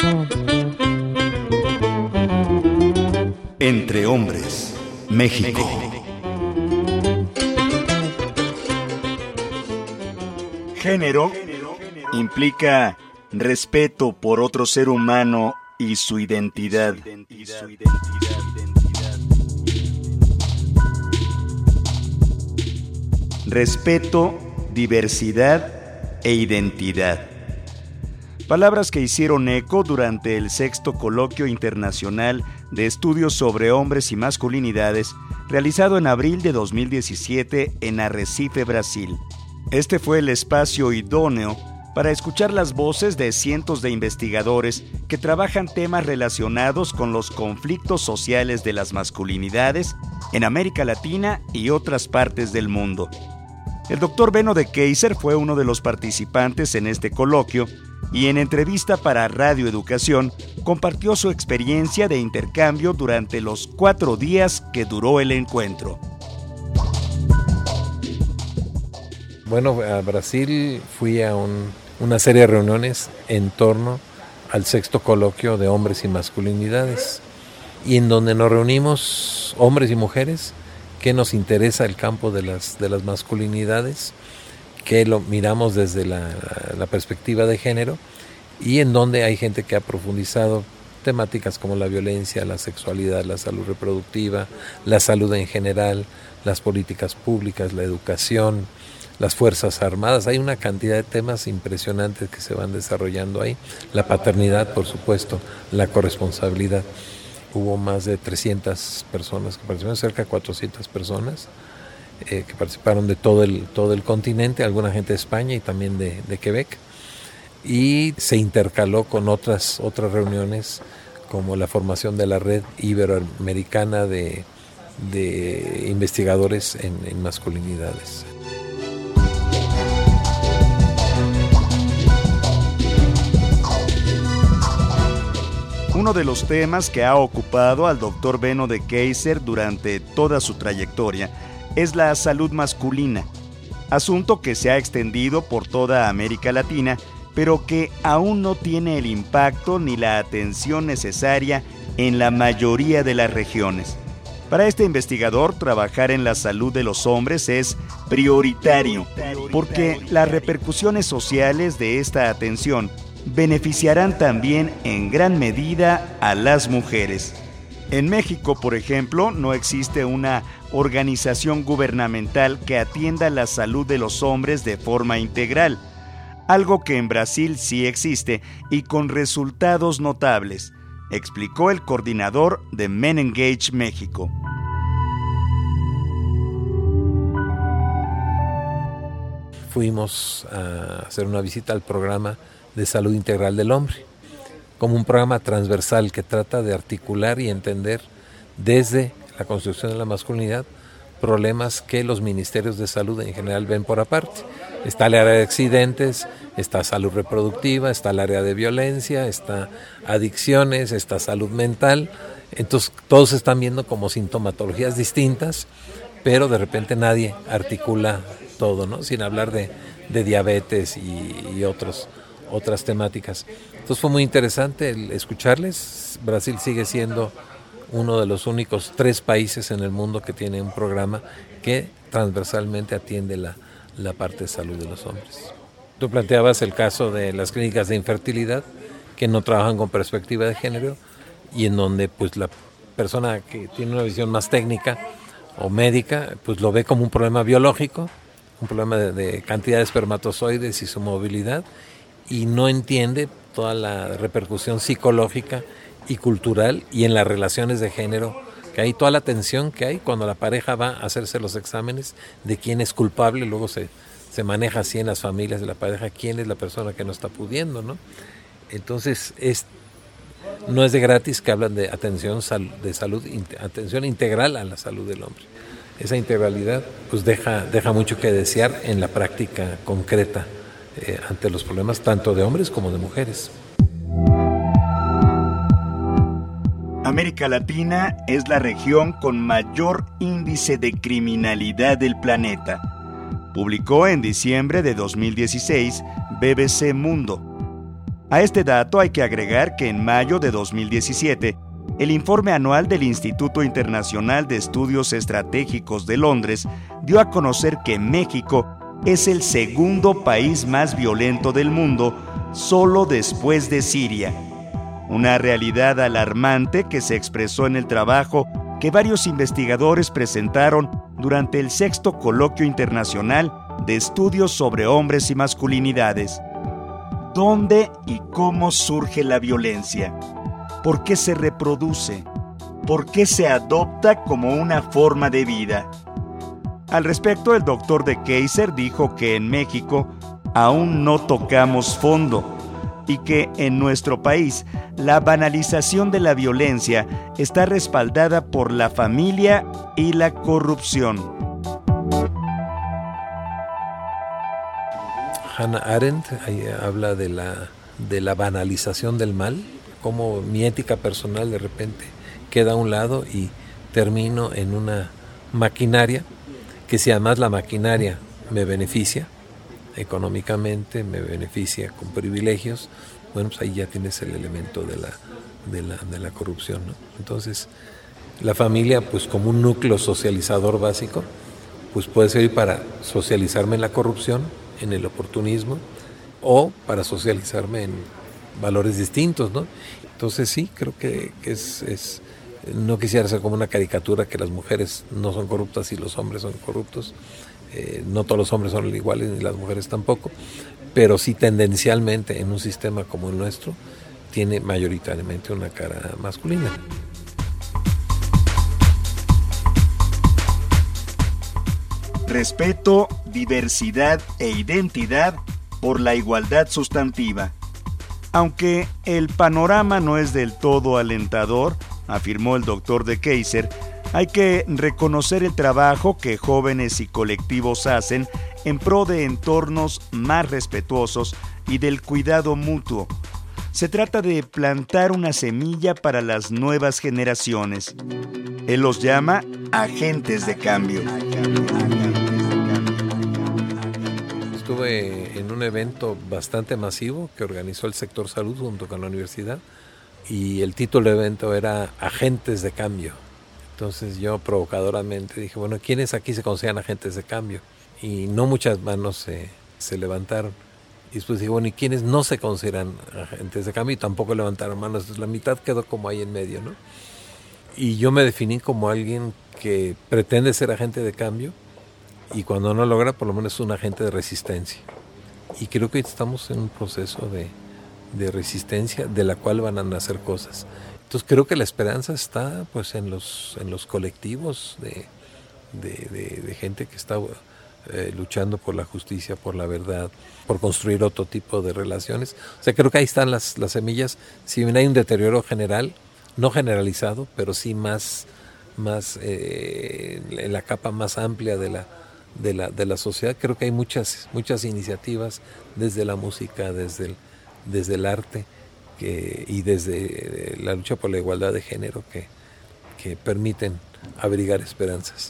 Entre hombres, México. Género implica respeto por otro ser humano y su identidad. Respeto, diversidad e identidad. Palabras que hicieron eco durante el 6º Coloquio Internacional de Estudios sobre Hombres y Masculinidades, realizado en abril de 2017 en Arrecife, Brasil. Este fue el espacio idóneo para escuchar las voces de cientos de investigadores que trabajan temas relacionados con los conflictos sociales de las masculinidades en América Latina y otras partes del mundo. El Dr. Benno de Keyser fue uno de los participantes en este coloquio y en entrevista para Radio Educación compartió su experiencia de intercambio durante los 4 días que duró el encuentro. Bueno, a Brasil fui a una serie de reuniones en torno al 6º Coloquio de Hombres y Masculinidades, y en donde nos reunimos hombres y mujeres que nos interesa el campo de las masculinidades, que lo miramos desde la perspectiva de género, y en donde hay gente que ha profundizado temáticas como la violencia, la sexualidad, la salud reproductiva, la salud en general, las políticas públicas, la educación, las Fuerzas Armadas. Hay una cantidad de temas impresionantes que se van desarrollando ahí. La paternidad, por supuesto, la corresponsabilidad. Hubo más de 300 personas que participaron, cerca de 400 personas que participaron de todo el continente, alguna gente de España y también de Quebec. Y se intercaló con otras reuniones, como la formación de la Red Iberoamericana de Investigadores en Masculinidades. Uno de los temas que ha ocupado al Dr. Benno de Keyser durante toda su trayectoria es la salud masculina, asunto que se ha extendido por toda América Latina, pero que aún no tiene el impacto ni la atención necesaria en la mayoría de las regiones. Para este investigador, trabajar en la salud de los hombres es prioritario, porque las repercusiones sociales de esta atención beneficiarán también en gran medida a las mujeres. En México, por ejemplo, no existe una organización gubernamental que atienda la salud de los hombres de forma integral, algo que en Brasil sí existe y con resultados notables, explicó el coordinador de Men Engage México. Fuimos a hacer una visita al programa de salud integral del hombre, como un programa transversal que trata de articular y entender desde la construcción de la masculinidad problemas que los ministerios de salud en general ven por aparte. Está el área de accidentes, está salud reproductiva, está el área de violencia, está adicciones, está salud mental. Entonces todos se están viendo como sintomatologías distintas, pero de repente nadie articula todo, ¿no? Sin hablar de diabetes y otras temáticas. Entonces fue muy interesante el escucharles. Brasil sigue siendo uno de los únicos 3 países en el mundo que tiene un programa que transversalmente atiende la parte de salud de los hombres. Tú planteabas el caso de las clínicas de infertilidad que no trabajan con perspectiva de género y en donde pues la persona que tiene una visión más técnica o médica pues lo ve como un problema biológico, un problema de cantidad de espermatozoides y su movilidad, y no entiende toda la repercusión psicológica y cultural y en las relaciones de género que hay, toda la tensión que hay cuando la pareja va a hacerse los exámenes de quién es culpable. Luego se maneja así en las familias de la pareja, quién es la persona que no está pudiendo, ¿no? Entonces no es de gratis que hablan de atención integral a la salud del hombre. Esa integralidad pues deja mucho que desear en la práctica concreta ante los problemas tanto de hombres como de mujeres. América Latina es la región con mayor índice de criminalidad del planeta, publicó en diciembre de 2016 BBC Mundo. A este dato hay que agregar que en mayo de 2017, el informe anual del Instituto Internacional de Estudios Estratégicos de Londres dio a conocer que México es el segundo país más violento del mundo, solo después de Siria. Una realidad alarmante que se expresó en el trabajo que varios investigadores presentaron durante el 6º Coloquio Internacional de Estudios sobre Hombres y Masculinidades. ¿Dónde y cómo surge la violencia? ¿Por qué se reproduce? ¿Por qué se adopta como una forma de vida? Al respecto, el doctor de Keyser dijo que en México aún no tocamos fondo y que en nuestro país la banalización de la violencia está respaldada por la familia y la corrupción. Hannah Arendt habla de la banalización del mal, cómo mi ética personal de repente queda a un lado y termino en una maquinaria, que si además la maquinaria me beneficia económicamente, me beneficia con privilegios, bueno, pues ahí ya tienes el elemento de la corrupción, ¿no? Entonces, la familia, pues como un núcleo socializador básico, pues puede servir para socializarme en la corrupción, en el oportunismo, o para socializarme en valores distintos, ¿no? Entonces sí, creo que es no quisiera ser como una caricatura que las mujeres no son corruptas y los hombres son corruptos. No todos los hombres son iguales ni las mujeres tampoco, pero sí tendencialmente en un sistema como el nuestro tiene mayoritariamente una cara masculina. Respeto, diversidad e identidad por la igualdad sustantiva. Aunque el panorama no es del todo alentador, afirmó el doctor de Keyser, hay que reconocer el trabajo que jóvenes y colectivos hacen en pro de entornos más respetuosos y del cuidado mutuo. Se trata de plantar una semilla para las nuevas generaciones. Él los llama agentes de cambio. Estuve en un evento bastante masivo que organizó el sector salud junto con la universidad y el título del evento era Agentes de Cambio. Entonces yo provocadoramente dije, bueno, ¿quiénes aquí se consideran agentes de cambio? Y no muchas manos se levantaron. Y después dije, bueno, ¿y quiénes no se consideran agentes de cambio? Y tampoco levantaron manos. Entonces la mitad quedó como ahí en medio, ¿no? Y yo me definí como alguien que pretende ser agente de cambio y cuando no logra, por lo menos es un agente de resistencia. Y creo que estamos en un proceso de resistencia de la cual van a nacer cosas. Entonces creo que la esperanza está pues en los colectivos de gente que está luchando por la justicia, por la verdad, por construir otro tipo de relaciones. O sea, creo que ahí están las semillas. Si bien hay un deterioro general, no generalizado, pero sí más en la capa más amplia de la sociedad, creo que hay muchas iniciativas desde la música, desde el arte y desde la lucha por la igualdad de género que permiten abrigar esperanzas.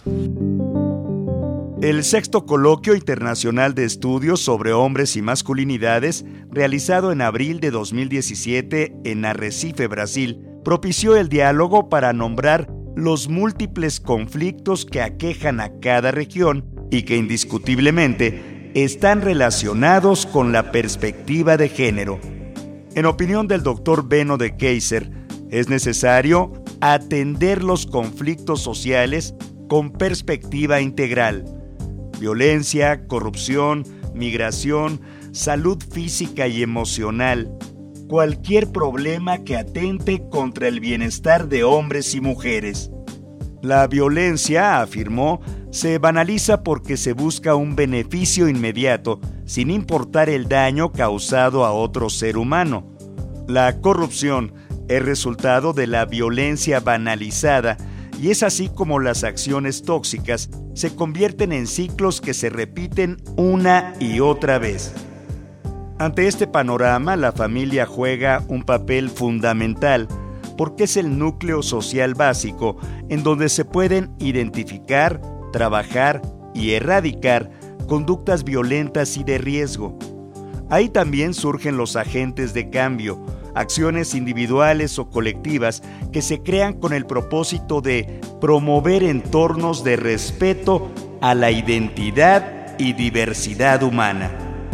El 6º Coloquio Internacional de Estudios sobre Hombres y Masculinidades, realizado en abril de 2017 en Arrecife, Brasil, propició el diálogo para nombrar los múltiples conflictos que aquejan a cada región y que indiscutiblemente están relacionados con la perspectiva de género. En opinión del doctor Benno de Keyser, es necesario atender los conflictos sociales con perspectiva integral. Violencia, corrupción, migración, salud física y emocional, cualquier problema que atente contra el bienestar de hombres y mujeres. La violencia, afirmó, se banaliza porque se busca un beneficio inmediato, sin importar el daño causado a otro ser humano. La corrupción es resultado de la violencia banalizada y es así como las acciones tóxicas se convierten en ciclos que se repiten una y otra vez. Ante este panorama, la familia juega un papel fundamental porque es el núcleo social básico en donde se pueden identificar, trabajar y erradicar conductas violentas y de riesgo. Ahí también surgen los agentes de cambio, acciones individuales o colectivas que se crean con el propósito de promover entornos de respeto a la identidad y diversidad humana.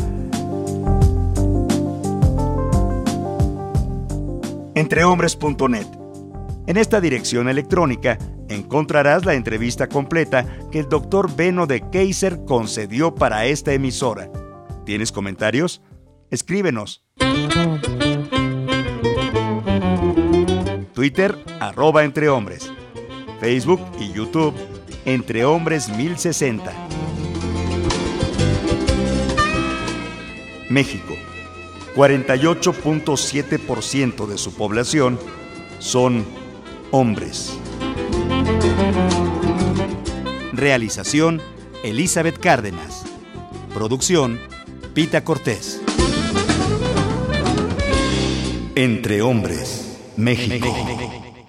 Entrehombres.net. En esta dirección electrónica encontrarás la entrevista completa que el Dr. Benno de Keyser concedió para esta emisora. ¿Tienes comentarios? Escríbenos. Twitter, @entrehombres. Facebook y YouTube, Entrehombres 1060. México. 48.7% de su población son hombres. Realización, Elizabeth Cárdenas. Producción, Pita Cortés. Entre Hombres, México.